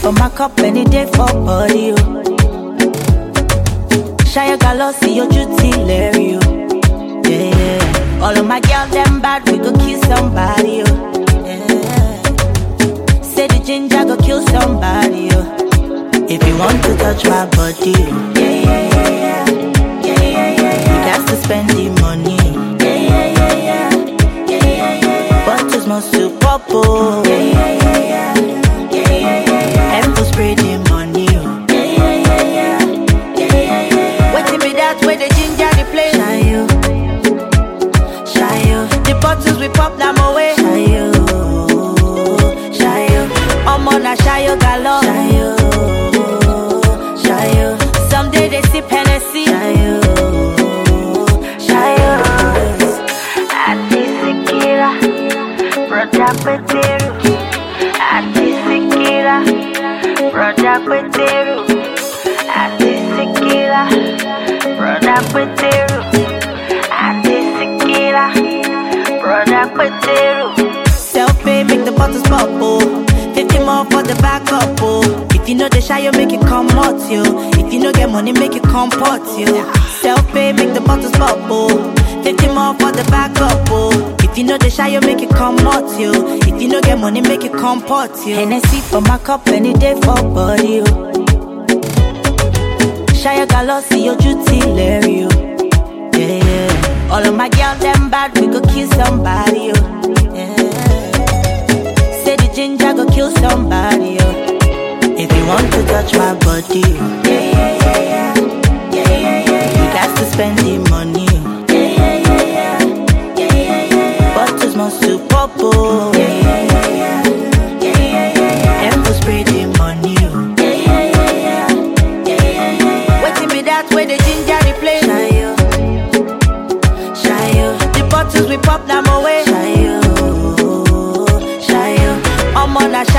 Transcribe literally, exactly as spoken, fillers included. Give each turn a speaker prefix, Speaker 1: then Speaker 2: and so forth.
Speaker 1: for my cup any day for body, oh. Shine your gallo, see your duty, Larry, oh. Yeah, yeah. All of my girls, them bad, we go kill somebody, oh. Yeah. Say the ginger go kill somebody, oh. If you want to touch my body, oh. Yeah, yeah, yeah, yeah. Yeah, yeah, yeah, yeah. You got to spend the money, yeah, yeah, yeah, yeah. Yeah, yeah, yeah, yeah. Bottles must to pop, oh. Yeah, yeah, yeah, yeah. Yeah, yeah, yeah, yeah. And to spray the money, oh. Yeah, yeah, yeah, yeah. Yeah, yeah, yeah, yeah. Waiting me that way the ginger the play. Shine you, shine you. The bottles we pop them away. Shine you, shine you. I'm on a shine you galore. Shine you, shine you. Someday they sip Hennessy. Shine you, shine you. Atisikira, brother Peteru. Atisikira, brother Peteru. Atisikira, brother Peteru. Atisikira, brother Peteru. Self-pay, make the bottles pop, oh. fifty more for the backup, oh. If you know the shy, you make it come out, yo. If you know get money, make it come pot, yo. Self-pay, make the bottles pop, oh. fifty more for the backup, oh. If you know the shy, you make it come out, yo. If you know get money, make it come pot, yo. Hennessy for my cup any day for body, oh. Shy your gallo, see your duty, Larry, oh. Yeah, yeah. All of my girls, them bad, we go kill somebody, oh. Yeah. Say the ginger go kill somebody, oh. If you want to touch my body, oh. Yeah, yeah, yeah, yeah. Yeah, yeah, yeah, yeah. You got to spend the money, oh. Yeah, yeah, yeah, yeah. Yeah, yeah, yeah, yeah. Bottles must to pop, oh. Yeah, yeah, yeah, yeah. Yeah, yeah, yeah, yeah. And to spray the money, oh. Yeah, yeah, yeah, yeah. Yeah, yeah, yeah, yeah. Waiting me that way the ginger the play. Shine you, shine you. The bottles we pop them away. Shine you, shine you. I'm on a